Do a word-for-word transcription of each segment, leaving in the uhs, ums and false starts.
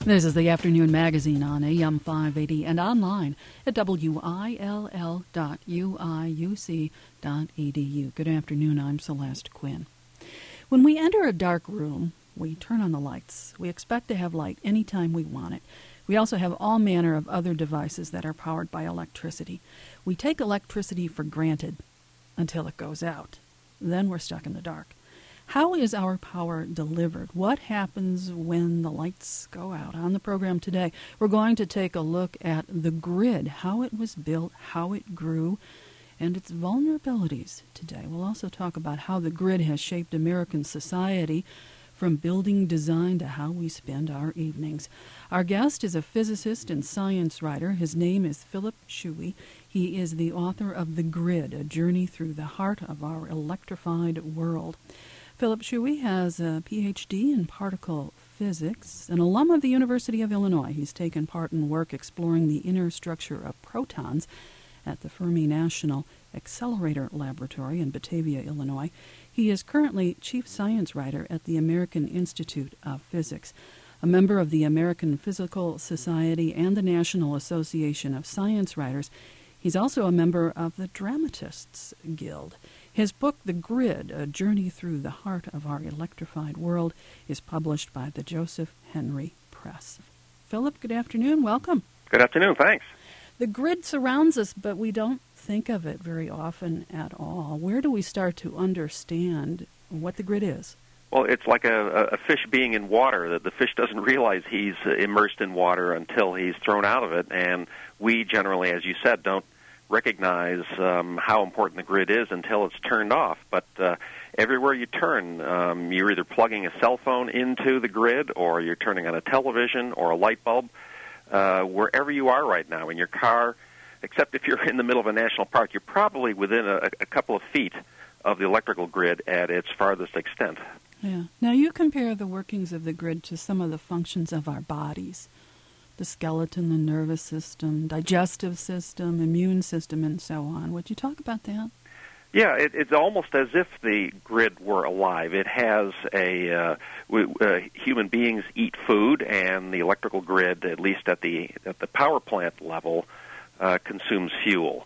This is the Afternoon Magazine on A M five eighty and online at W I L L dot U I U C dot E D U. Good afternoon, I'm Celeste Quinn. When we enter a dark room, we turn on the lights. We expect to have light anytime we want it. We also have all manner of other devices that are powered by electricity. We take electricity for granted until it goes out. Then we're stuck in the dark. How is our power delivered? What happens when the lights go out? On the program today, we're going to take a look at the grid, how it was built, how it grew, and its vulnerabilities today. We'll also talk about how the grid has shaped American society, from building design to how we spend our evenings. Our guest is a physicist and science writer. His name is Philip Shuey. He is the author of The Grid, A Journey Through the Heart of Our Electrified World. Philip Shuey has a P H D in particle physics, an alum of the University of Illinois. He's taken part in work exploring the inner structure of protons at the Fermi National Accelerator Laboratory in Batavia, Illinois. He is currently chief science writer at the American Institute of Physics, a member of the American Physical Society and the National Association of Science Writers. He's also a member of the Dramatists Guild. His book, The Grid, A Journey Through the Heart of Our Electrified World, is published by the Joseph Henry Press. Philip, good afternoon. Welcome. Good afternoon. Thanks. The grid surrounds us, but we don't think of it very often at all. Where do we start to understand what the grid is? Well, it's like a, a fish being in water. The, the fish doesn't realize he's immersed in water until he's thrown out of it, and we generally, as you said, don't recognize um, how important the grid is until it's turned off. But uh, everywhere you turn, um, you're either plugging a cell phone into the grid, or you're turning on a television or a light bulb. Uh, wherever you are right now, in your car, except if you're in the middle of a national park, you're probably within a, a couple of feet of the electrical grid at its farthest extent. Yeah. Now, you compare the workings of the grid to some of the functions of our bodies. The skeleton, the nervous system, digestive system, immune system, and so on. Would you talk about that? Yeah, it, it's almost as if the grid were alive. It has a uh, w- uh, human beings eat food, and the electrical grid, at least at the at the power plant level, uh, consumes fuel.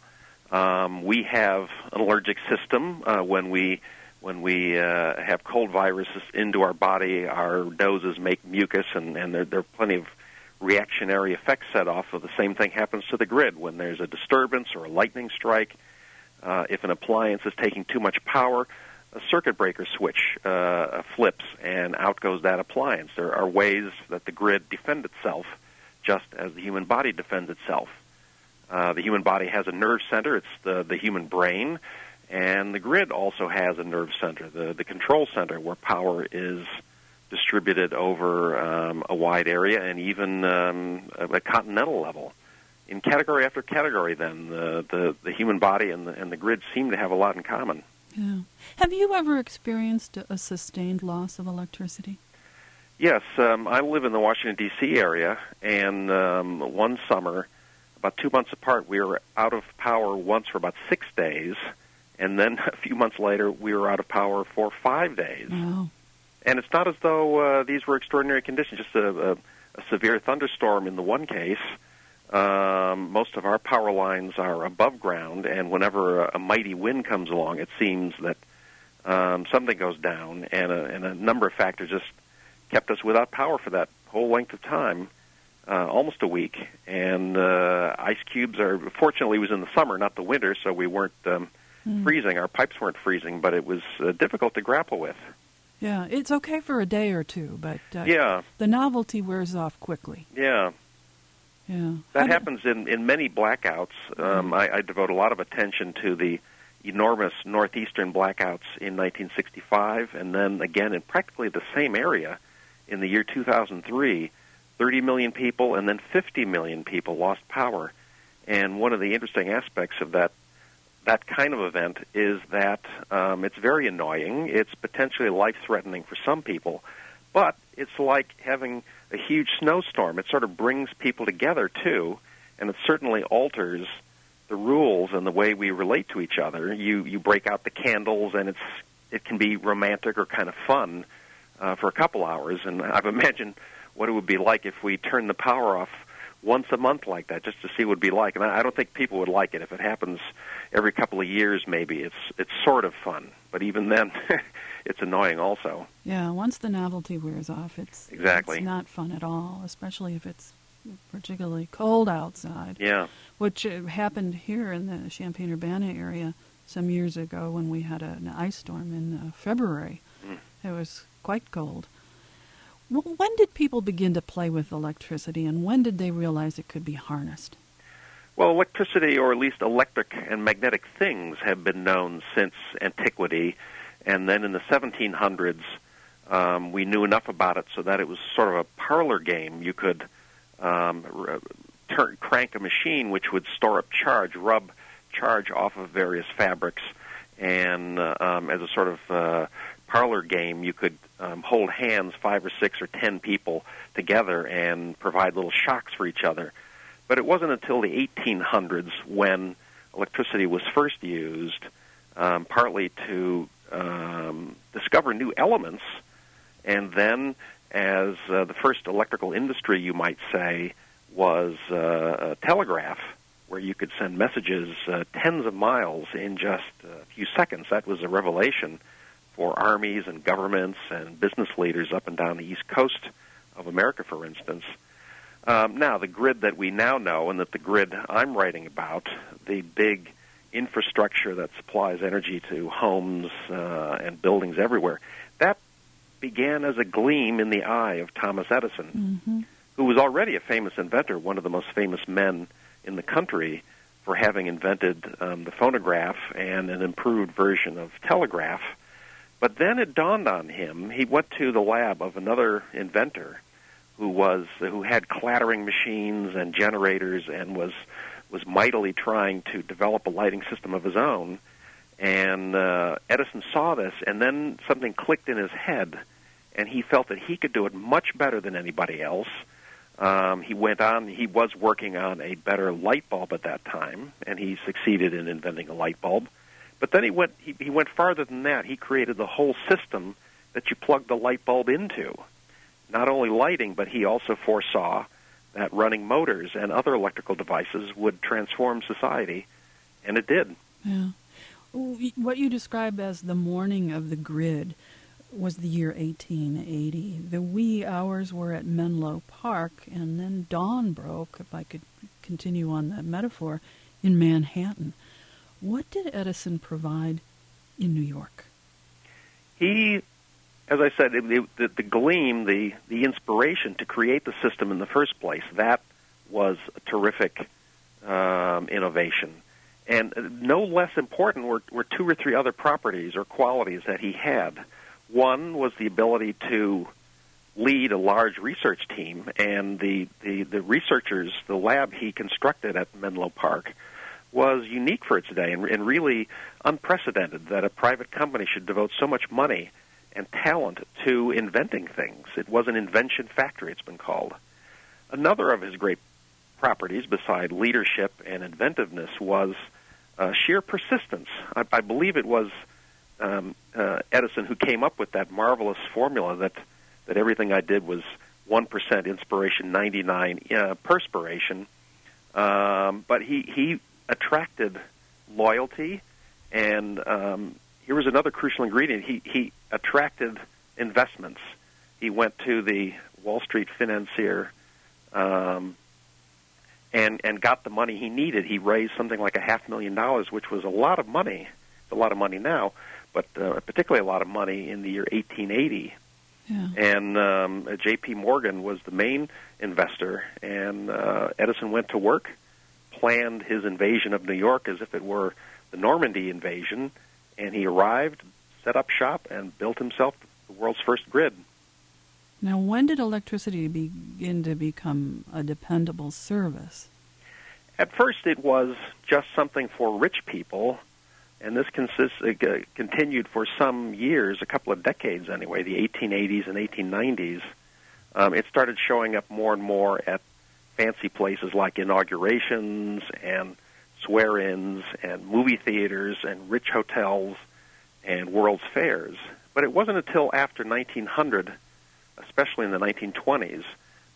Um, we have an allergic system. Uh, when we when we uh, have cold viruses into our body, our noses make mucus, and, and there, there are plenty of reactionary effects set off. So the same thing happens to the grid when there's a disturbance or a lightning strike. Uh, if an appliance is taking too much power, a circuit breaker switch uh, flips, and out goes that appliance. There are ways that the grid defends itself, just as the human body defends itself. Uh, the human body has a nerve center. It's the, the human brain, and the grid also has a nerve center, the, the control center, where power is distributed over um, a wide area and even um, a, a continental level. In category after category, then, the, the, the human body and the, and the grid seem to have a lot in common. Yeah. Have you ever experienced a sustained loss of electricity? Yes. Um, I live in the Washington, D C area, and um, one summer, about two months apart, we were out of power once for about six days, and then a few months later, we were out of power for five days. Wow. And it's not as though uh, these were extraordinary conditions, just a, a, a severe thunderstorm in the one case. Um, most of our power lines are above ground, and whenever a, a mighty wind comes along, it seems that um, something goes down, and a, and a number of factors just kept us without power for that whole length of time, uh, almost a week. And uh, ice cubes are, fortunately, it was in the summer, not the winter, so we weren't um, mm. freezing. Our pipes weren't freezing, but it was uh, difficult to grapple with. Yeah, it's okay for a day or two, but uh, yeah. the novelty wears off quickly. Yeah. Yeah. That happens in, in many blackouts. Um, I, I devote a lot of attention to the enormous northeastern blackouts in nineteen sixty-five, and then again in practically the same area in the year two thousand three. thirty million people and then fifty million people lost power. And one of the interesting aspects of that that kind of event is that um, it's very annoying. It's potentially life-threatening for some people, but it's like having a huge snowstorm. It sort of brings people together, too, and it certainly alters the rules and the way we relate to each other. You you break out the candles, and it's it can be romantic or kind of fun uh, for a couple hours, and I've imagined what it would be like if we turned the power off once a month like that, just to see what it would be like. And I don't think people would like it. If it happens every couple of years, maybe, it's it's sort of fun. But even then, it's annoying also. Yeah, once the novelty wears off, it's, exactly. it's not fun at all, especially if it's particularly cold outside. Yeah. Which uh, happened here in the Champaign-Urbana area some years ago when we had a, an ice storm in uh, February. Mm. It was quite cold. When did people begin to play with electricity, and when did they realize it could be harnessed? Well, electricity, or at least electric and magnetic things, have been known since antiquity. And then in the seventeen hundreds, um, we knew enough about it so that it was sort of a parlor game. You could um, r- turn, crank a machine which would store up charge, rub charge off of various fabrics, and uh, um, as a sort of uh, parlor game, you could um, hold hands, five or six or ten people together, and provide little shocks for each other. But it wasn't until the eighteen hundreds when electricity was first used, um, partly to um, discover new elements, and then as uh, the first electrical industry, you might say, was uh, a telegraph, where you could send messages uh, tens of miles in just a few seconds. That was a revelation for armies and governments and business leaders up and down the East Coast of America, for instance. Um, now, the grid that we now know, and that the grid I'm writing about, the big infrastructure that supplies energy to homes uh, and buildings everywhere, that began as a gleam in the eye of Thomas Edison, mm-hmm. who was already a famous inventor, one of the most famous men in the country for having invented um, the phonograph and an improved version of telegraph. But then it dawned on him, he went to the lab of another inventor who was who had clattering machines and generators and was was mightily trying to develop a lighting system of his own. And uh, Edison saw this, and then something clicked in his head, and he felt that he could do it much better than anybody else. Um, he went on, he was working on a better light bulb at that time, and he succeeded in inventing a light bulb. But then he went he, he went farther than that. He created the whole system that you plug the light bulb into. Not only lighting, but he also foresaw that running motors and other electrical devices would transform society, and it did. Yeah. What you describe as the morning of the grid was the year eighteen eighty. The wee hours were at Menlo Park, and then dawn broke, if I could continue on that metaphor, in Manhattan. What did Edison provide in New York? He, as I said, it, it, the, the gleam, the, the inspiration to create the system in the first place, that was a terrific um, innovation. And no less important were, were two or three other properties or qualities that he had. One was the ability to lead a large research team, and the, the, the researchers, the lab he constructed at Menlo Park, was unique for its day and, and really unprecedented that a private company should devote so much money and talent to inventing things. It was an invention factory, it's been called. Another of his great properties, beside leadership and inventiveness, was uh, sheer persistence. I, I believe it was um, uh, Edison who came up with that marvelous formula that, that everything I did was one percent inspiration, ninety-nine uh, perspiration. Um, but he, he attracted loyalty, and um, here was another crucial ingredient. He, he attracted investments. He went to the Wall Street financier um, and, and got the money he needed. He raised something like a half million dollars, which was a lot of money. It's a lot of money now, but uh, particularly a lot of money in the year eighteen eighty. Yeah. And um, J P Morgan was the main investor, and uh, Edison went to work, planned his invasion of New York as if it were the Normandy invasion, and he arrived, set up shop, and built himself the world's first grid. Now, when did electricity begin to become a dependable service? At first, it was just something for rich people, and this consists, uh, continued for some years, a couple of decades anyway, the eighteen eighties and eighteen nineties. Um, it started showing up more and more at fancy places like inaugurations and swear-ins and movie theaters and rich hotels and World's Fairs. But it wasn't until after nineteen hundred, especially in the nineteen twenties,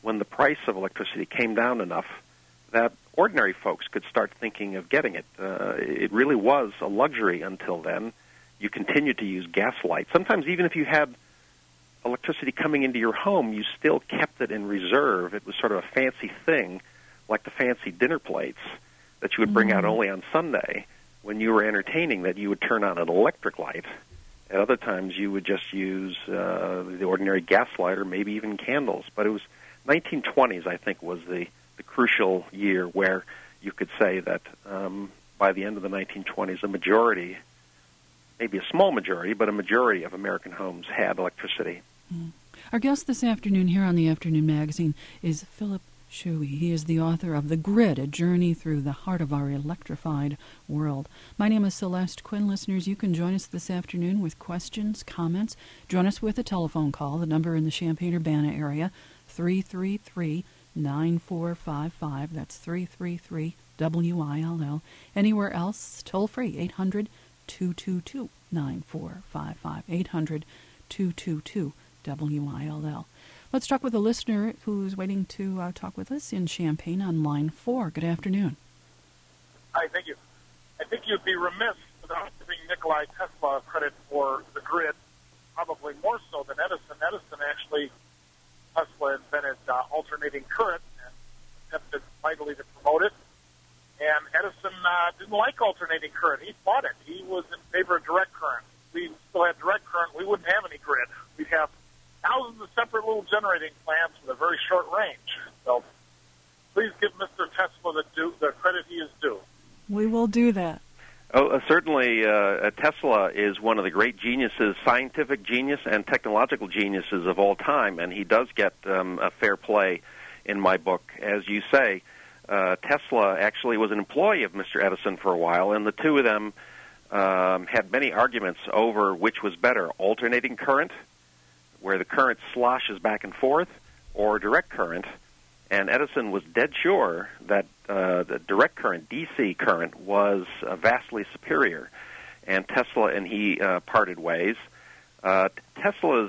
when the price of electricity came down enough that ordinary folks could start thinking of getting it. Uh, it really was a luxury until then. You continued to use gas light. Sometimes even if you had electricity coming into your home, you still kept it in reserve. It was sort of a fancy thing, like the fancy dinner plates that you would bring mm. out only on Sunday when you were entertaining, that you would turn on an electric light. At other times, you would just use uh, the ordinary gas light or maybe even candles. But it was nineteen twenties, I think, was the, the crucial year where you could say that um, by the end of the nineteen twenties, a majority, maybe a small majority, but a majority of American homes had electricity. Mm. Our guest this afternoon here on the Afternoon Magazine is Philip Shuey. He is the author of The Grid, A Journey Through the Heart of Our Electrified World. My name is Celeste Quinn. Listeners, you can join us this afternoon with questions, comments. Join us with a telephone call. The number in the Champaign-Urbana area, three three three, nine four five five. That's three three three, W I L L. Anywhere else, toll free, eight hundred, two two two, nine four five five, eight hundred, two two two, W I L L. Let's talk with a listener who's waiting to uh, talk with us in Champaign on line four. Good afternoon. Hi, thank you. I think you'd be remiss without giving Nikola Tesla credit for the grid, probably more so than Edison. Edison actually, Tesla invented uh, alternating current and attempted mightily to promote it. And Edison uh, didn't like alternating current. He fought it. He was in favor of direct current. We still had direct current. We wouldn't have any grid. We'd have thousands of separate little generating plants with a very short range. So please give Mister Tesla the, due, the credit he is due. We will do that. Oh, uh, certainly, uh, Tesla is one of the great geniuses, scientific genius and technological geniuses of all time, and he does get um, a fair play in my book. As you say, uh, Tesla actually was an employee of Mister Edison for a while, and the two of them um, had many arguments over which was better, alternating current, where the current sloshes back and forth, or direct current. And Edison was dead sure that uh, the direct current, D C current, was uh, vastly superior. And Tesla and he uh, parted ways. Uh, Tesla's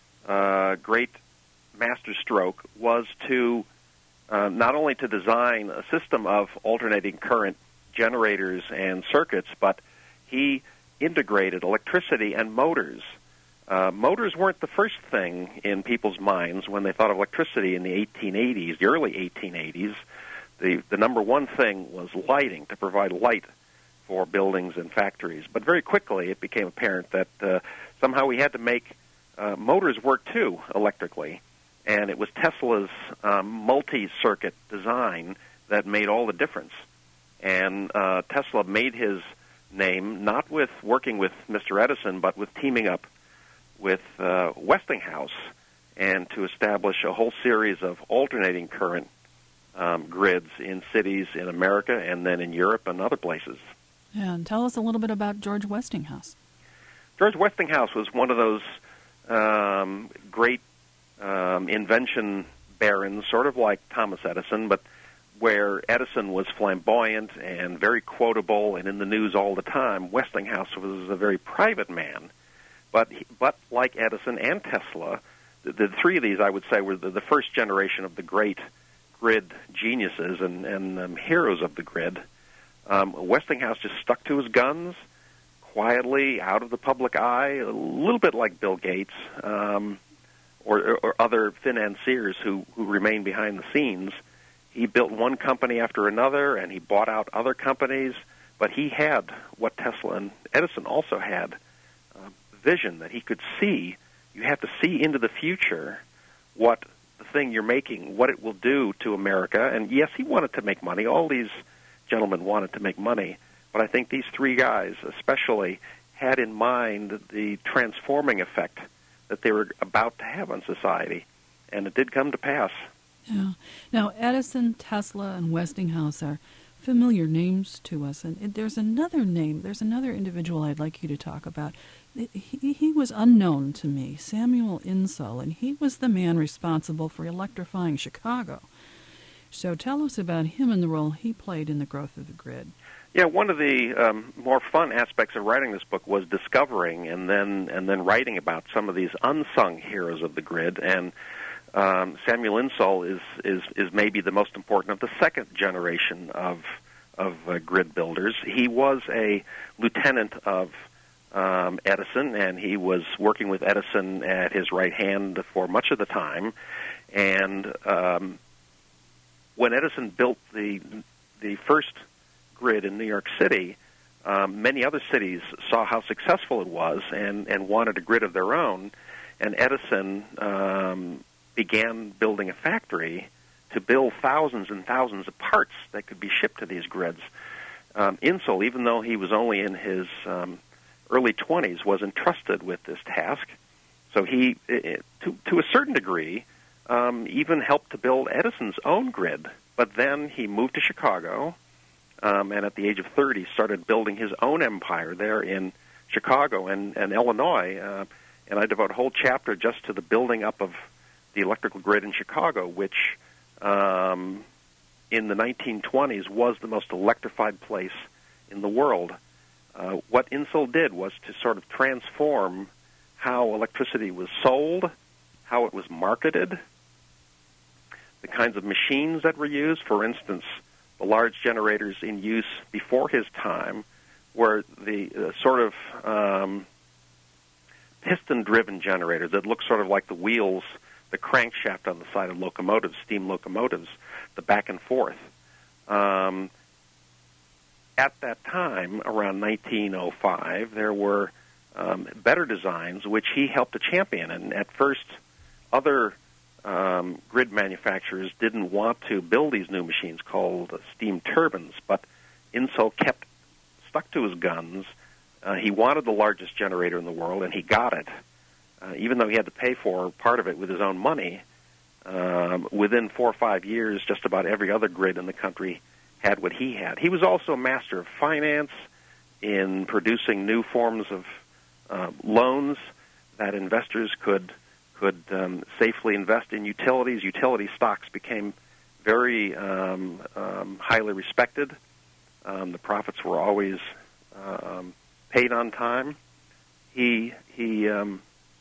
uh, great masterstroke was to uh, not only to design a system of alternating current generators and circuits, but he integrated electricity and motors. Uh, motors weren't the first thing in people's minds when they thought of electricity in the eighteen eighties, the early eighteen eighties. The, the number one thing was lighting, to provide light for buildings and factories. But very quickly it became apparent that uh, somehow we had to make uh, motors work too electrically. And it was Tesla's um, multi-circuit design that made all the difference. And uh, Tesla made his name not with working with Mister Edison, but with teaming up with uh, Westinghouse, and to establish a whole series of alternating current um, grids in cities in America and then in Europe and other places. Yeah, and tell us a little bit about George Westinghouse. George Westinghouse was one of those um, great um, invention barons, sort of like Thomas Edison, but where Edison was flamboyant and very quotable and in the news all the time, Westinghouse was a very private man. But, but like Edison and Tesla, the, the three of these, I would say, were the, the first generation of the great grid geniuses and, and um, heroes of the grid. Um, Westinghouse just stuck to his guns, quietly, out of the public eye, a little bit like Bill Gates um, or, or other financiers who, who remain behind the scenes. He built one company after another, and he bought out other companies, but he had what Tesla and Edison also had, vision that he could see. You have to see into the future what the thing you're making, what it will do to America. And yes, he wanted to make money. All these gentlemen wanted to make money. But I think these three guys especially had in mind the transforming effect that they were about to have on society. And it did come to pass. Yeah. Now, Edison, Tesla, and Westinghouse are familiar names to us. And there's another name, there's another individual I'd like you to talk about. He, he was unknown to me, Samuel Insull, and he was the man responsible for electrifying Chicago. So tell us about him and the role he played in the growth of the grid. Yeah, one of the um, more fun aspects of writing this book was discovering and then and then writing about some of these unsung heroes of the grid. And um, Samuel Insull is, is is maybe the most important of the second generation of of uh, grid builders. He was a lieutenant of um, Edison, and he was working with Edison at his right hand for much of the time. And um, when Edison built the the first grid in New York City, um, many other cities saw how successful it was and, and wanted a grid of their own. And Edison um, began building a factory to build thousands and thousands of parts that could be shipped to these grids. Um, Insull, even though he was only in his um, early twenties, was entrusted with this task. So he, it, to, to a certain degree, um, even helped to build Edison's own grid. But then he moved to Chicago, um, and at the age of thirty started building his own empire there in Chicago and, and Illinois. Uh, and I devote a whole chapter just to the building up of the electrical grid in Chicago, which um, in the nineteen twenties was the most electrified place in the world. Uh, what Insull did was to sort of transform how electricity was sold, how it was marketed, the kinds of machines that were used. For instance, the large generators in use before his time were the uh, sort of um, piston-driven generators that looked sort of like the wheels, the crankshaft on the side of locomotives, steam locomotives, the back and forth. Um, at that time, around nineteen oh five, there were um, better designs which he helped to champion. And at first, other um, grid manufacturers didn't want to build these new machines called uh, steam turbines, but Insull kept stuck to his guns. Uh, he wanted the largest generator in the world, and he got it. Uh, even though he had to pay for part of it with his own money, um, within four or five years, just about every other grid in the country had what he had. He was also a master of finance in producing new forms of uh, loans that investors could could um, safely invest in utilities. Utility stocks became very um, um, highly respected. Um, the profits were always um, paid on time. He he. Um,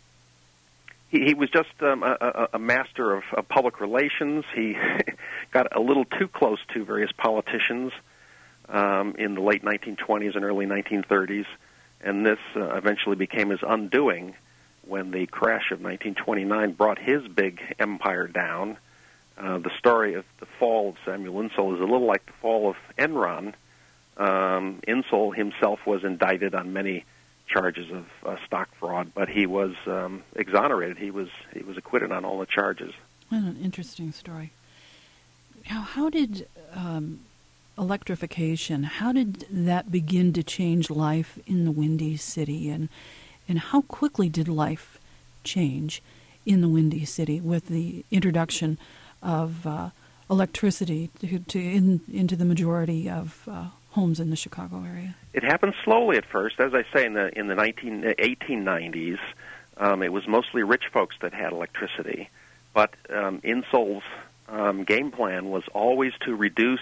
He, he was just um, a, a master of, of public relations. He got a little too close to various politicians um, in the late nineteen twenties and early nineteen thirties, and this uh, eventually became his undoing when the crash of nineteen twenty-nine brought his big empire down. Uh, the story of the fall of Samuel Insull is a little like the fall of Enron. Um, Insull himself was indicted on many charges of uh, stock fraud, but he was um, exonerated. He was he was acquitted on all the charges. What an interesting story. How, how did um, electrification, how did that begin to change life in the Windy City, and and how quickly did life change in the Windy City with the introduction of uh, electricity to, to in, into the majority of uh, homes in the Chicago area? It happened slowly at first. As I say, in the in the nineteen, eighteen nineties, um, it was mostly rich folks that had electricity. But um, Insull's um, game plan was always to reduce,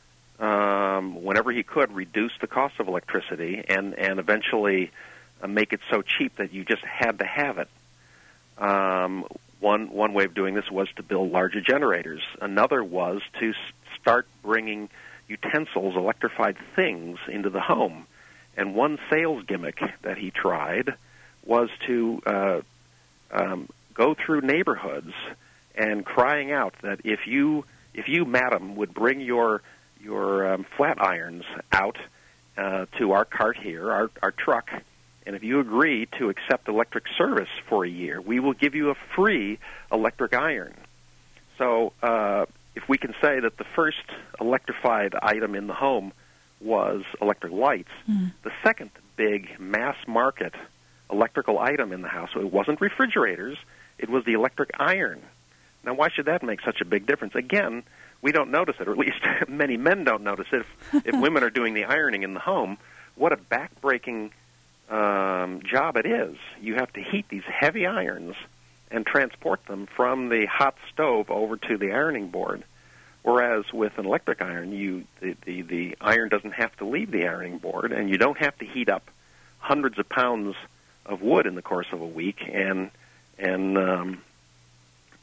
um, whenever he could, reduce the cost of electricity and, and eventually uh, make it so cheap that you just had to have it. Um, one, one way of doing this was to build larger generators. Another was to s- start bringing utensils, electrified things, into the home. And one sales gimmick that he tried was to uh, um, go through neighborhoods and crying out that if you, if you, madam, would bring your your um, flat irons out uh, to our cart here, our, our truck, and if you agree to accept electric service for a year, we will give you a free electric iron. So uh, if we can say that the first electrified item in the home was electric lights, mm. the second big mass market electrical item in the house, so it wasn't refrigerators, it was the electric iron. Now, why should that make such a big difference? Again, we don't notice it, or at least many men don't notice it. If, if women are doing the ironing in the home, what a back-breaking um, job it is. You have to heat these heavy irons and transport them from the hot stove over to the ironing board. Whereas with an electric iron, you the, the, the iron doesn't have to leave the ironing board, and you don't have to heat up hundreds of pounds of wood in the course of a week and and um,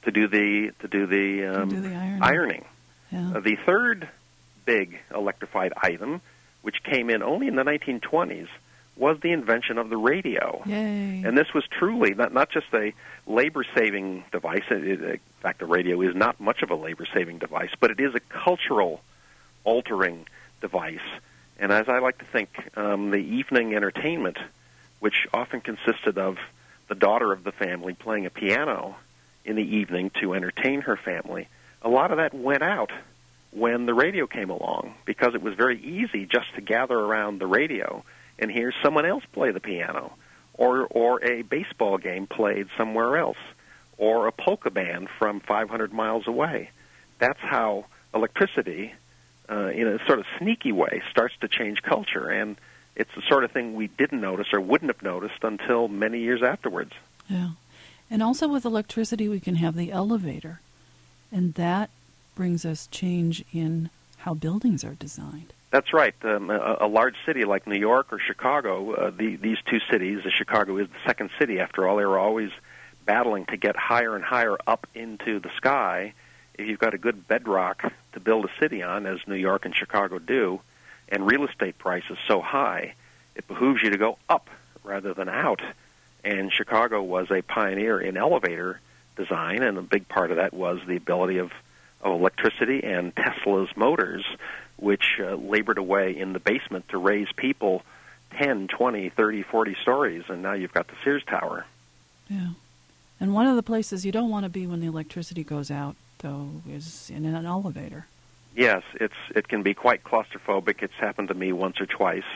to do the to do the, um, do the ironing. ironing. Yeah. Uh, the third big electrified item, which came in only in the nineteen twenties, was the invention of the radio. Yay. And this was truly not, not just a labor-saving device. It, it, in fact, the radio is not much of a labor-saving device, but it is a cultural-altering device. And as I like to think, um, the evening entertainment, which often consisted of the daughter of the family playing a piano in the evening to entertain her family, a lot of that went out when the radio came along, because it was very easy just to gather around the radio and hear someone else play the piano, or or a baseball game played somewhere else, or a polka band from five hundred miles away. That's how electricity, uh, in a sort of sneaky way, starts to change culture, and it's the sort of thing we didn't notice or wouldn't have noticed until many years afterwards. Yeah. And also with electricity, we can have the elevator, and that brings us change in how buildings are designed. That's right. Um, a, a large city like New York or Chicago, uh, the, these two cities, uh, Chicago is the second city, after all. They were always battling to get higher and higher up into the sky. If you've got a good bedrock to build a city on, as New York and Chicago do, and real estate prices so high, it behooves you to go up rather than out. And Chicago was a pioneer in elevator design, and a big part of that was the ability of, of electricity and Tesla's motors, which uh, labored away in the basement to raise people ten, twenty, thirty, forty stories, and now you've got the Sears Tower. Yeah. And one of the places you don't want to be when the electricity goes out, though, is in an elevator. Yes, it's it can be quite claustrophobic. It's happened to me once or twice.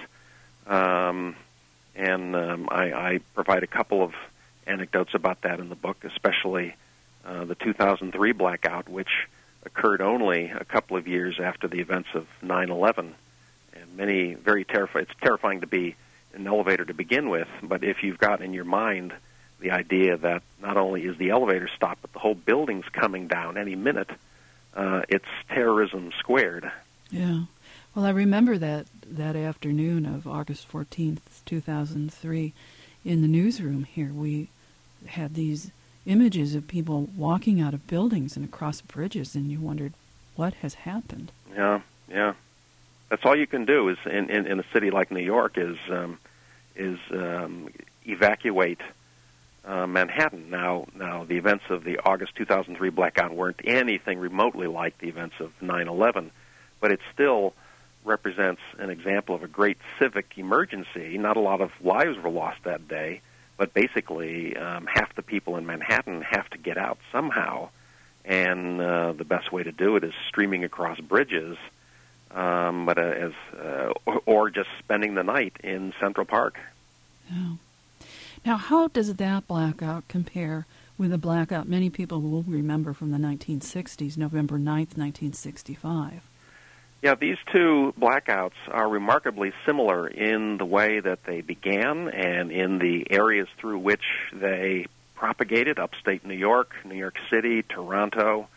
Um, and um, I, I provide a couple of anecdotes about that in the book, especially uh, the two thousand three blackout, which occurred only a couple of years after the events of nine eleven. And many very terrifying. It's terrifying to be in an elevator to begin with, but if you've got in your mind the idea that not only is the elevator stopped, but the whole building's coming down any minute, uh, it's terrorism squared. Yeah. Well, I remember that, that afternoon of August fourteenth, two thousand three, in the newsroom here, we had these images of people walking out of buildings and across bridges, and you wondered, what has happened? Yeah, yeah. That's all you can do is in, in, in a city like New York is um, is um, evacuate uh, Manhattan. Now, now the events of the August two thousand three blackout weren't anything remotely like the events of nine eleven, but it still represents an example of a great civic emergency. Not a lot of lives were lost that day, but basically um, half the people in Manhattan have to get out somehow, and uh, the best way to do it is streaming across bridges, um, but uh, as uh, or, or just spending the night in Central Park. Yeah. Now, how does that blackout compare with the blackout many people will remember from the nineteen sixties, November ninth, nineteen sixty-five? Yeah, these two blackouts are remarkably similar in the way that they began and in the areas through which they propagated, upstate New York, New York City, Toronto.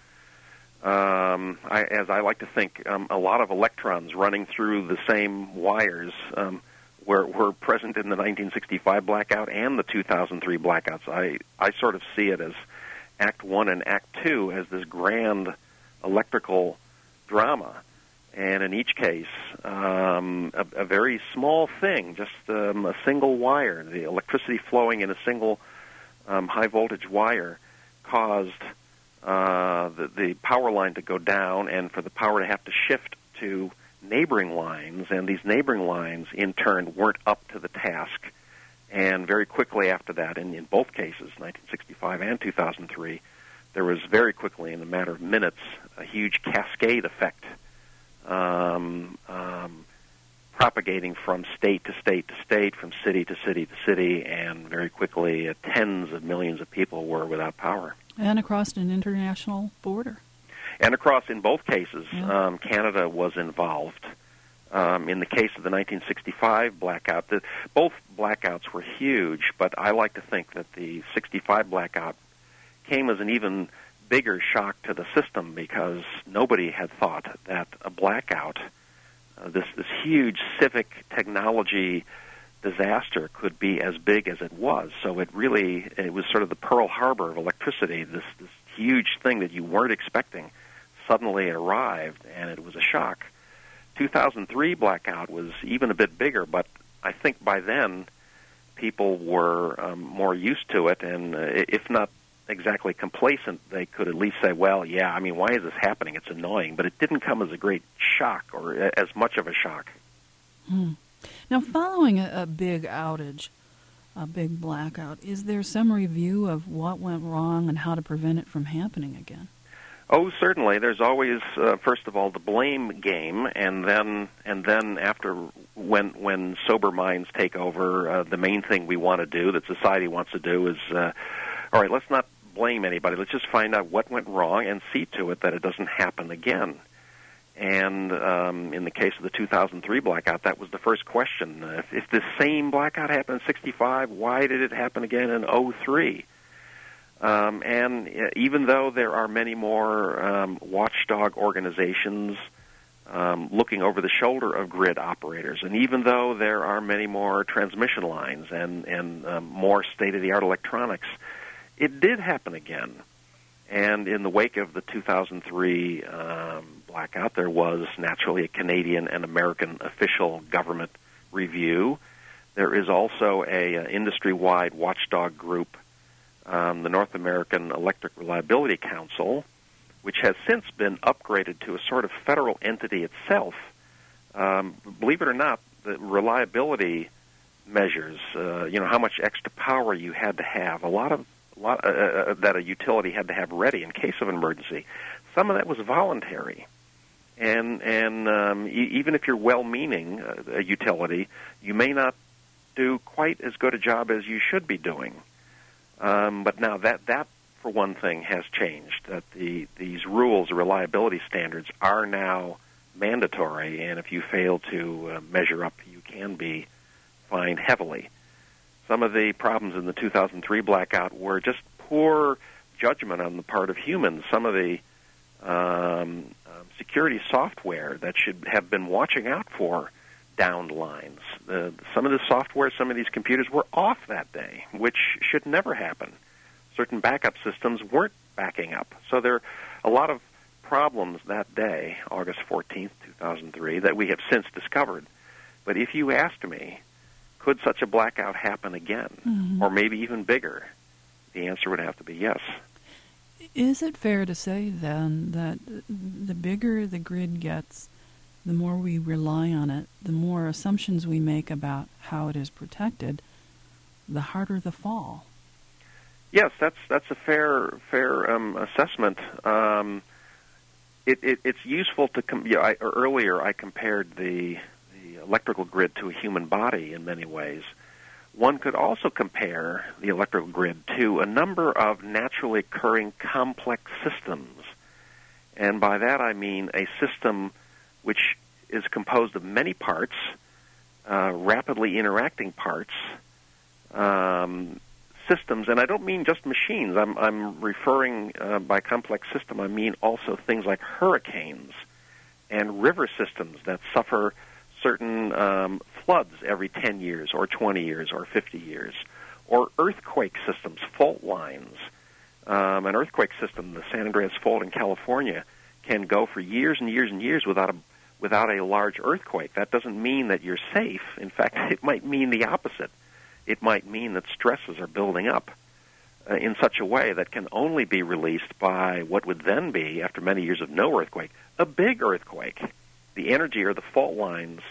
Um, I, as I like to think, um, a lot of electrons running through the same wires um, were, were present in the nineteen sixty-five blackout and the two thousand three blackouts. I, I sort of see it as Act One and Act Two as this grand electrical drama. And in each case, um, a, a very small thing, just um, a single wire, the electricity flowing in a single um, high-voltage wire caused uh, the, the power line to go down and for the power to have to shift to neighboring lines, and these neighboring lines, in turn, weren't up to the task. And very quickly after that, in, in both cases, nineteen sixty-five and two thousand three, there was very quickly, in a matter of minutes, a huge cascade effect Um, um, propagating from state to state to state, from city to city to city, and very quickly uh, tens of millions of people were without power. And across an international border. And across, in both cases, yeah. um, Canada was involved. Um, in the case of the nineteen sixty-five blackout, the, both blackouts were huge, but I like to think that the sixty-five blackout came as an even bigger shock to the system because nobody had thought that a blackout, uh, this this huge civic technology disaster, could be as big as it was. So it really, it was sort of the Pearl Harbor of electricity, this, this huge thing that you weren't expecting suddenly arrived, and it was a shock. two thousand three blackout was even a bit bigger, but I think by then people were um, more used to it, and uh, if not exactly complacent, they could at least say, well, yeah, I mean, why is this happening? It's annoying, but it didn't come as a great shock or a- as much of a shock. Hmm. Now, following a, a big outage, a big blackout, is there some review of what went wrong and how to prevent it from happening again? Oh, certainly. There's always, uh, first of all, the blame game, and then and then after, when when sober minds take over, uh, the main thing we want to do, that society wants to do, is, uh, all right, let's not blame anybody. Let's just find out what went wrong and see to it that it doesn't happen again. And um, in the case of the two thousand three blackout, that was the first question. Uh, if, if the same blackout happened in sixty-five, why did it happen again in oh three? Um, and even though there are many more um, watchdog organizations um, looking over the shoulder of grid operators, and even though there are many more transmission lines and, and um, more state-of-the-art electronics, it did happen again. And in the wake of the two thousand three um, blackout, there was naturally a Canadian and American official government review. There is also a, a industry-wide watchdog group, Um, the North American Electric Reliability Council, which has since been upgraded to a sort of federal entity itself. Um, believe it or not, the reliability measures, uh, you know, how much extra power you had to have, a lot of a lot uh, uh, that a utility had to have ready in case of an emergency. Some of that was voluntary, and and um, e- even if you're well-meaning, uh, a utility, you may not do quite as good a job as you should be doing. Um, but now that, that, for one thing, has changed. That the these rules, the reliability standards, are now mandatory, and if you fail to uh, measure up, you can be fined heavily. Some of the problems in the two thousand three blackout were just poor judgment on the part of humans. Some of the um, uh, security software that should have been watching out for downed lines. The, some of the software, some of these computers were off that day, which should never happen. Certain backup systems weren't backing up. So there are a lot of problems that day, August fourteenth, two thousand three, that we have since discovered. But if you asked me, could such a blackout happen again, mm-hmm. or maybe even bigger, the answer would have to be yes. Is it fair to say, then, that the bigger the grid gets, the more we rely on it, the more assumptions we make about how it is protected, the harder the fall? Yes, that's that's a fair fair um, assessment. Um, it, it, it's useful to com- yeah, I, earlier I compared the the electrical grid to a human body in many ways. One could also compare the electrical grid to a number of naturally occurring complex systems, and by that I mean a system which is composed of many parts, uh, rapidly interacting parts, um, systems, and I don't mean just machines. I'm, I'm referring uh, by complex system, I mean also things like hurricanes and river systems that suffer certain um, floods every ten years or twenty years or fifty years, or earthquake systems, fault lines. Um, an earthquake system, the San Andreas Fault in California, can go for years and years and years without a without a large earthquake. That doesn't mean that you're safe. In fact, it might mean the opposite. It might mean that stresses are building up uh, in such a way that can only be released by what would then be, after many years of no earthquake, a big earthquake. The energy or the fault lines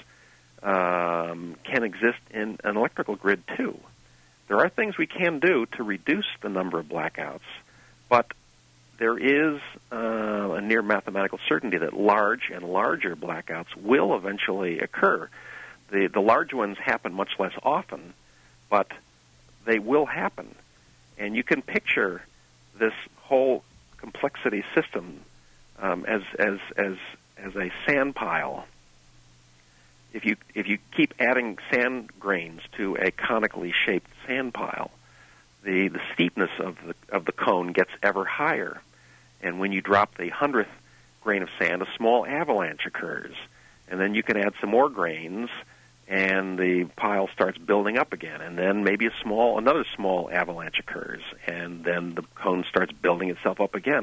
um, can exist in an electrical grid, too. There are things we can do to reduce the number of blackouts, but there is uh, a near mathematical certainty that large and larger blackouts will eventually occur. The, the large ones happen much less often, but they will happen. And you can picture this whole complexity system um, as, as, as, as a sand pile. If you, if you keep adding sand grains to a conically shaped sand pile, the, the steepness of the, of the cone gets ever higher. And when you drop the hundredth grain of sand, a small avalanche occurs. And then you can add some more grains, and the pile starts building up again, and then maybe a small, another small avalanche occurs, and then the cone starts building itself up again.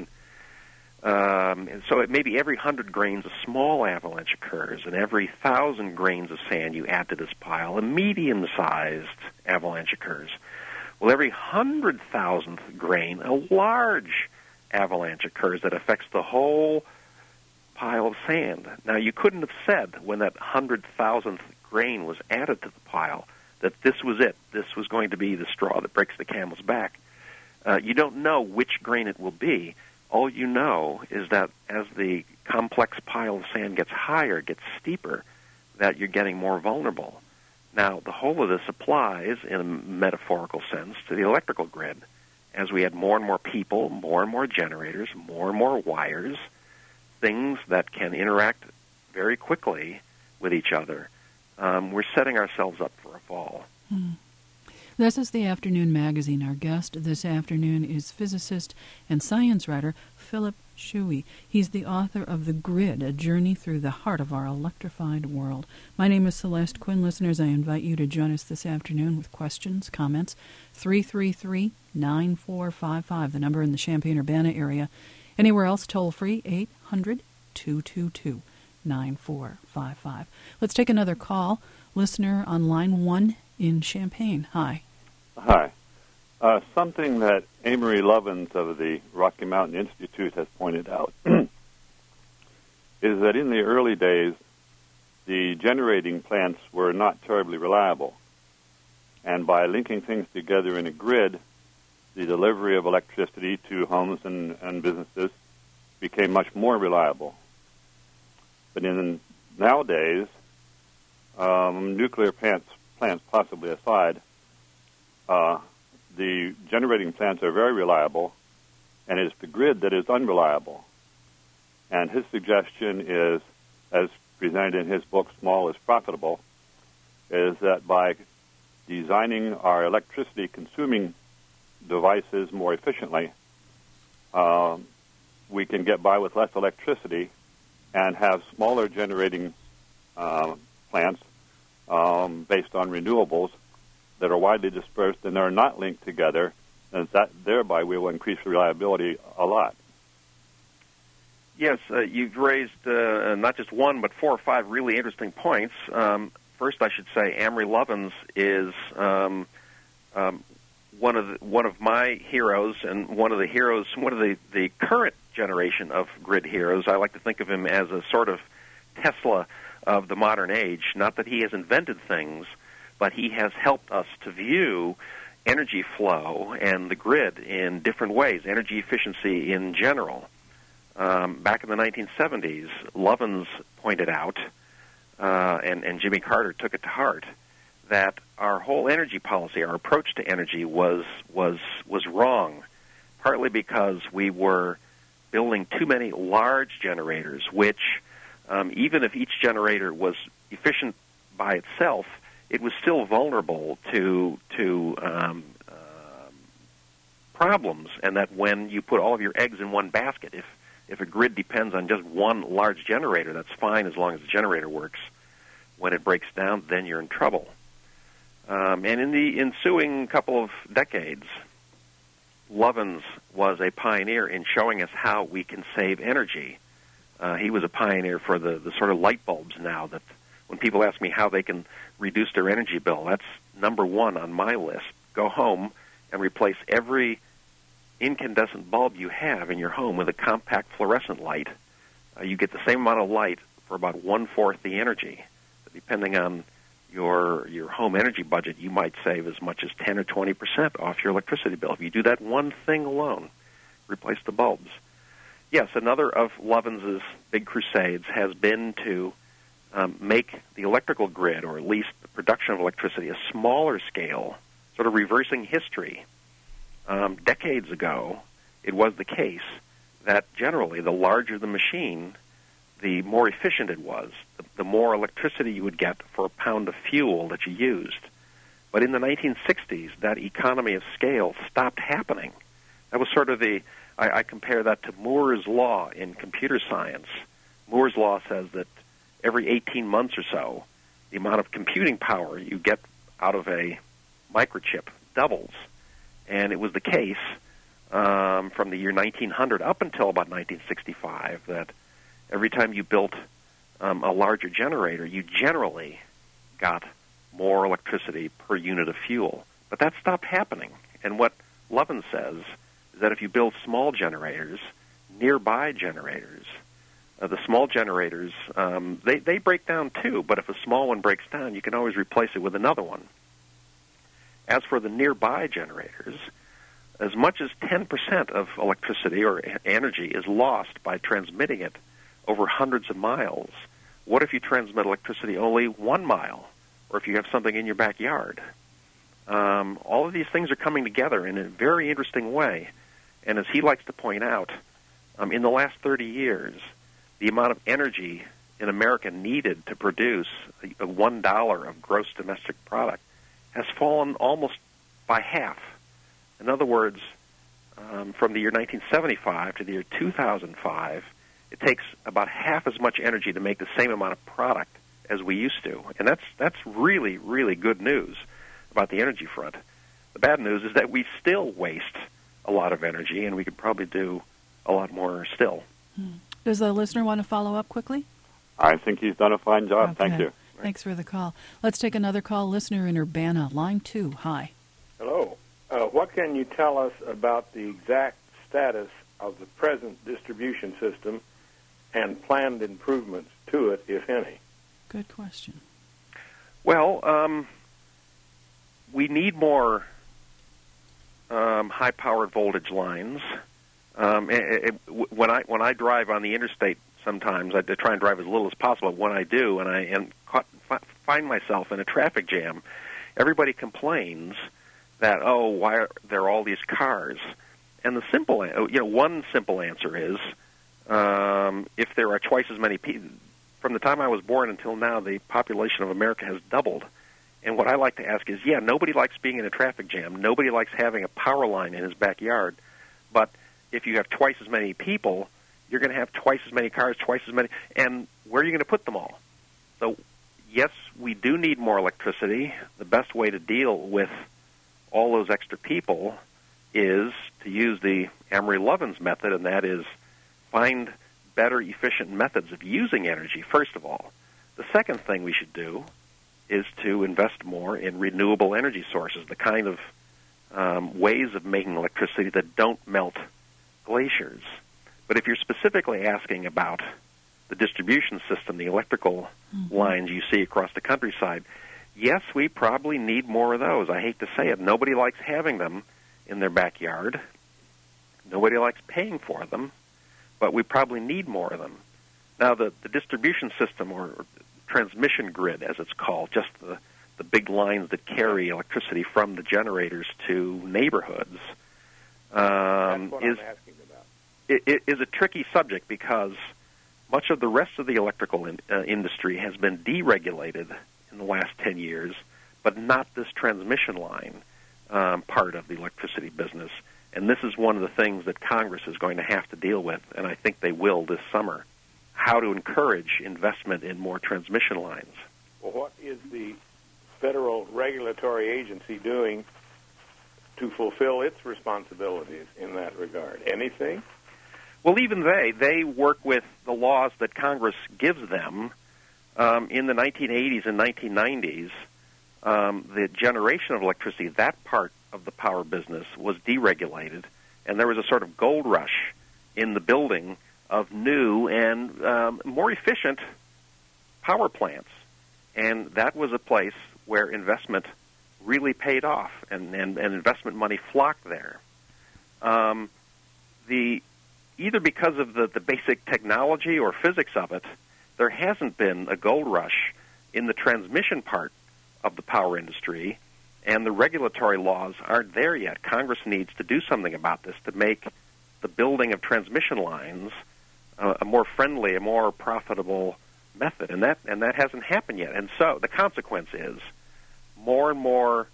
Um, and so it maybe every hundred grains a small avalanche occurs, and every thousand grains of sand you add to this pile, a medium-sized avalanche occurs. Well, every hundred thousandth grain, a large avalanche occurs that affects the whole pile of sand. Now, you couldn't have said when that hundred thousandth grain was added to the pile that this was it. This was going to be the straw that breaks the camel's back. Uh, you don't know which grain it will be. All you know is that as the complex pile of sand gets higher, gets steeper, that you're getting more vulnerable. Now, the whole of this applies, in a metaphorical sense, to the electrical grid. As we add more and more people, more and more generators, more and more wires, things that can interact very quickly with each other, um, we're setting ourselves up for a fall. Hmm. This is the Afternoon Magazine. Our guest this afternoon is physicist and science writer Philip Shuey. He's the author of The Grid, A Journey Through the Heart of Our Electrified World. My name is Celeste Quinn. Listeners, I invite you to join us this afternoon with questions, comments. three three three, nine four five five, the number in the Champaign-Urbana area. Anywhere else, toll-free, eight hundred, two two two, nine four five five. Let's take another call. Listener on line one in Champaign. Hi. Hi. Uh, something that Amory Lovins of the Rocky Mountain Institute has pointed out is that in the early days, the generating plants were not terribly reliable. And by linking things together in a grid, the delivery of electricity to homes and, and businesses became much more reliable. But in nowadays, um, nuclear plants, plants possibly aside, uh, the generating plants are very reliable, and it's the grid that is unreliable. And his suggestion is, as presented in his book, Small is Profitable, is that by designing our electricity-consuming devices more efficiently, um, we can get by with less electricity and have smaller generating uh, plants um, based on renewables that are widely dispersed and are not linked together, and that thereby we will increase reliability a lot. Yes, uh, you've raised uh, not just one, but four or five really interesting points. Um, first, I should say Amory Lovins is um, um, one of the, one of my heroes, and one of the heroes, one of the, the current generation of grid heroes. I like to think of him as a sort of Tesla of the modern age. Not that he has invented things, but he has helped us to view energy flow and the grid in different ways, energy efficiency in general. Um, back in the nineteen seventies, Lovins pointed out, uh, and, and Jimmy Carter took it to heart, that our whole energy policy, our approach to energy was was was wrong, partly because we were building too many large generators, which, um, even if each generator was efficient by itself, it was still vulnerable to to um, uh, problems, and that when you put all of your eggs in one basket, if if a grid depends on just one large generator, that's fine as long as the generator works. When it breaks down, then you're in trouble. Um, and in the ensuing couple of decades, Lovins was a pioneer in showing us how we can save energy. Uh, he was a pioneer for the, the sort of light bulbs now that when people ask me how they can reduce their energy bill, that's number one on my list. Go home and replace every incandescent bulb you have in your home with a compact fluorescent light. Uh, you get the same amount of light for about one-fourth the energy. Depending on your your home energy budget, you might save as much as ten or twenty percent off your electricity bill. If you do that one thing alone, replace the bulbs. Yes, another of Lovins's big crusades has been to um, make the electrical grid, or at least the production of electricity, a smaller scale, sort of reversing history. Um, decades ago, it was the case that generally the larger the machine, the more efficient it was, the, the more electricity you would get for a pound of fuel that you used. But in the nineteen sixties, that economy of scale stopped happening. That was sort of the, I, I compare that to Moore's Law in computer science. Moore's Law says that every eighteen months or so, the amount of computing power you get out of a microchip doubles. And it was the case um, from the year nineteen hundred up until about nineteen sixty-five that every time you built um, a larger generator, you generally got more electricity per unit of fuel. But that stopped happening. And what Lovins says is that if you build small generators, nearby generators, uh, the small generators, um, they, they break down too, but if a small one breaks down, you can always replace it with another one. As for the nearby generators, as much as ten percent of electricity or energy is lost by transmitting it over hundreds of miles. What if you transmit electricity only one mile, or if you have something in your backyard? Um, all of these things are coming together in a very interesting way. And as he likes to point out, um, in the last thirty years, the amount of energy in America needed to produce a, a one dollar of gross domestic product has fallen almost by half. In other words, um, from the year nineteen seventy-five to the year two thousand five, it takes about half as much energy to make the same amount of product as we used to. And that's that's really, really good news about the energy front. The bad news is that we still waste a lot of energy, and we could probably do a lot more still. Does the listener want to follow up quickly? I think he's done a fine job. Okay. Thank you. Thanks for the call. Let's take another call. Listener in Urbana, line two. Hi. Hello. Uh, what can you tell us about the exact status of the present distribution system and planned improvements to it, if any? Good question. Well, um, we need more um, high-powered voltage lines. Um, it, it, when I when I drive on the interstate, sometimes I try and drive as little as possible. When I do, and I and caught, find myself in a traffic jam, everybody complains that, oh, why are there all these cars? And the simple, you know, one simple answer is um, if there are twice as many people. From the time I was born until now, the population of America has doubled. And what I like to ask is, yeah, nobody likes being in a traffic jam. Nobody likes having a power line in his backyard. But if you have twice as many people, you're going to have twice as many cars, twice as many. And where are you going to put them all? So, yes, we do need more electricity. The best way to deal with all those extra people is to use the Emery-Lovins method, and that is find better, efficient methods of using energy, first of all. The second thing we should do is to invest more in renewable energy sources, the kind of um, ways of making electricity that don't melt glaciers. But if you're specifically asking about the distribution system, the electrical mm-hmm. lines you see across the countryside, yes, we probably need more of those. I hate to say it. Nobody likes having them in their backyard. Nobody likes paying for them, but we probably need more of them. Now, the, the distribution system, or, or transmission grid, as it's called, just the, the big lines that carry electricity from the generators to neighborhoods, um, That's what is, I'm asking about. It, it is a tricky subject because much of the rest of the electrical in, uh, industry has been deregulated in the last ten years, but not this transmission line um, part of the electricity business. And this is one of the things that Congress is going to have to deal with, and I think they will this summer, how to encourage investment in more transmission lines. Well, what is the federal regulatory agency doing to fulfill its responsibilities in that regard? Anything? Well, even they, they work with the laws that Congress gives them. Um, in the nineteen eighties and nineteen nineties, um, the generation of electricity, that part of the power business, was deregulated, and there was a sort of gold rush in the building of new and um, more efficient power plants. And that was a place where investment really paid off, and, and, and investment money flocked there. Um, the either because of the, the basic technology or physics of it, there hasn't been a gold rush in the transmission part of the power industry, and the regulatory laws aren't there yet. Congress needs to do something about this to make the building of transmission lines uh, a more friendly, a more profitable method, and that and that hasn't happened yet. And so the consequence is more and more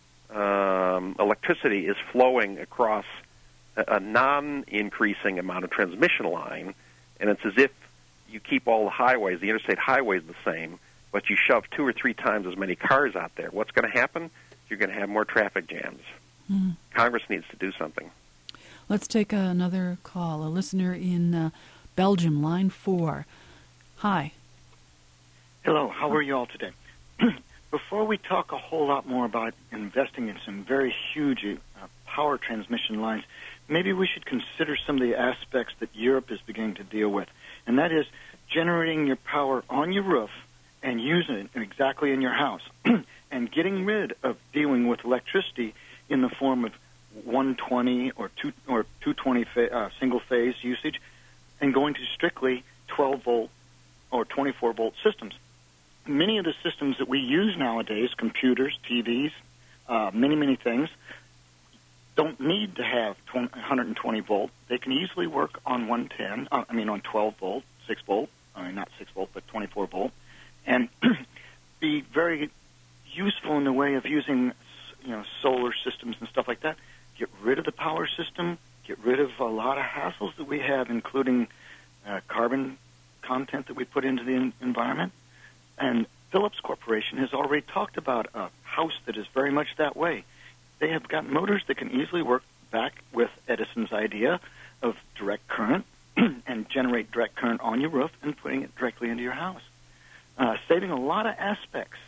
um, electricity is flowing across a, a non-increasing amount of transmission line, and it's as if you keep all the highways, the interstate highways, the same, but but you shove two or three times as many cars out there. What's going to happen? You're going to have more traffic jams. Mm. Congress needs to do something. Let's take uh, another call. A listener in uh, Belgium, line four. Hi. Hello. How are you all today? Before we talk a whole lot more about investing in some very huge uh, power transmission lines, maybe we should consider some of the aspects that Europe is beginning to deal with, and that is generating your power on your roof and using it exactly in your house, and getting rid of dealing with electricity in the form of one twenty or two or two twenty fa- uh, single phase usage, and going to strictly twelve volt or twenty-four volt systems. Many of the systems that we use nowadays, computers, T Vs, uh, many, many things, don't need to have one hundred twenty volt. They can easily work on one ten, uh, I mean on twelve volt, six volt, I mean not six volt, but twenty-four volt, and be very useful in the way of using, you know, solar systems and stuff like that. Get rid of the power system, get rid of a lot of hassles that we have, including uh, carbon content that we put into the in- environment. And Philips Corporation has already talked about a house that is very much that way. They have got motors that can easily work back with Edison's idea of direct current and generate direct current on your roof and putting it directly into your house, uh, saving a lot of aspects.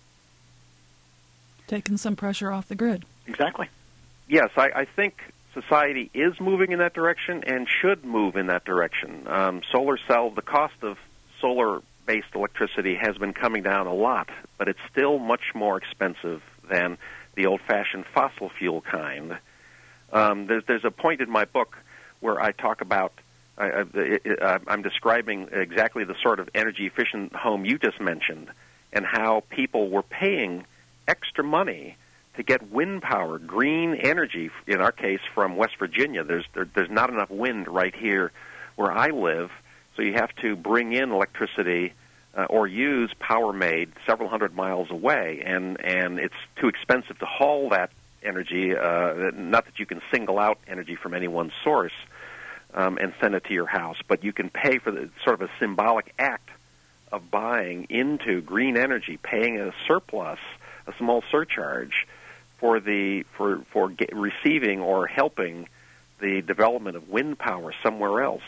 Taking some pressure off the grid. Exactly. Yes, I, I think society is moving in that direction and should move in that direction. Um, solar cells, the cost of solar-based electricity has been coming down a lot, but it's still much more expensive than the old-fashioned fossil fuel kind. Um, there's, there's a point in my book where I talk about, I, I, I'm describing exactly the sort of energy-efficient home you just mentioned, and how people were paying extra money to get wind power, green energy, in our case from West Virginia. There's there, there's not enough wind right here where I live, so you have to bring in electricity uh, or use power made several hundred miles away, and, and it's too expensive to haul that energy, uh, not that you can single out energy from any one source um, and send it to your house, but you can pay for the sort of a symbolic act of buying into green energy, paying a surplus, a small surcharge, for the for for get, receiving or helping the development of wind power somewhere else.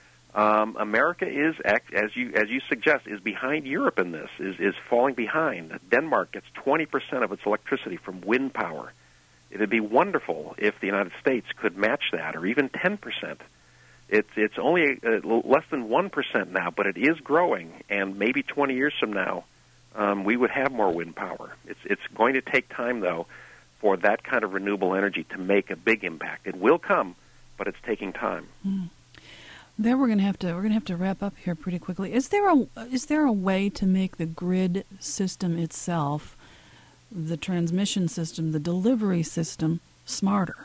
Um, America is, as you as you suggest, is behind Europe in this. is is falling behind. Denmark gets twenty percent of its electricity from wind power. It would be wonderful if the United States could match that, or even ten percent. It's it's only uh, less than one percent now, but it is growing, and maybe twenty years from now, um, we would have more wind power. It's it's going to take time, though, for that kind of renewable energy to make a big impact. It will come, but it's taking time. Mm. There, we're going to have to we're going to have to wrap up here pretty quickly. Is there a is there a way to make the grid system itself, the transmission system, the delivery system, smarter?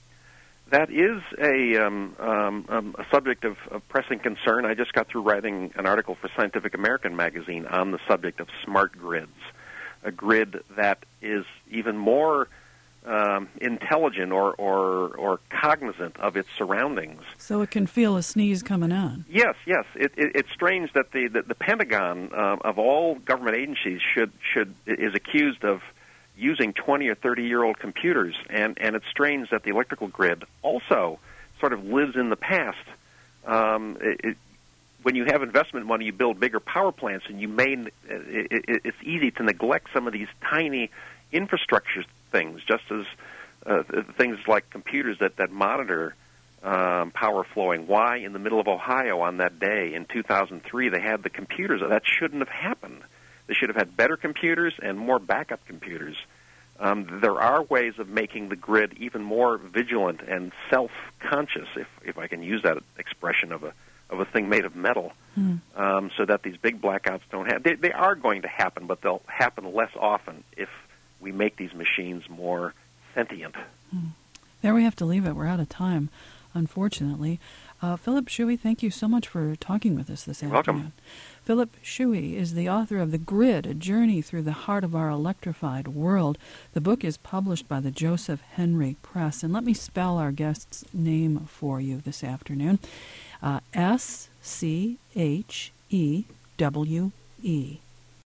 That is a, um, um, um, a subject of, of pressing concern. I just got through writing an article for Scientific American magazine on the subject of smart grids, a grid that is even more um, intelligent or, or, or cognizant of its surroundings. So it can feel a sneeze coming on. Yes, yes. It, it, it's strange that the, the, the Pentagon, uh, of all government agencies, should should is accused of using twenty or thirty-year-old computers, and, and it's strange that the electrical grid also sort of lives in the past. Um, it, it, when you have investment money, you build bigger power plants, and you may it, it, it's easy to neglect some of these tiny infrastructure things, just as uh, things like computers that, that monitor um, power flowing. Why in the middle of Ohio on that day in two thousand three they had the computers? That shouldn't have happened. They should have had better computers and more backup computers. Um, there are ways of making the grid even more vigilant and self-conscious, if if I can use that expression of a of a thing made of metal, mm. um, so that these big blackouts don't happen. They, they are going to happen, but they'll happen less often if we make these machines more sentient. Mm. There we have to leave it. We're out of time, unfortunately. Uh, Philip Shuey, thank you so much for talking with us this You're afternoon. Welcome. Philip Shuey is the author of The Grid, A Journey Through the Heart of Our Electrified World. The book is published by the Joseph Henry Press. And let me spell our guest's name for you this afternoon. Uh, S C H E W E.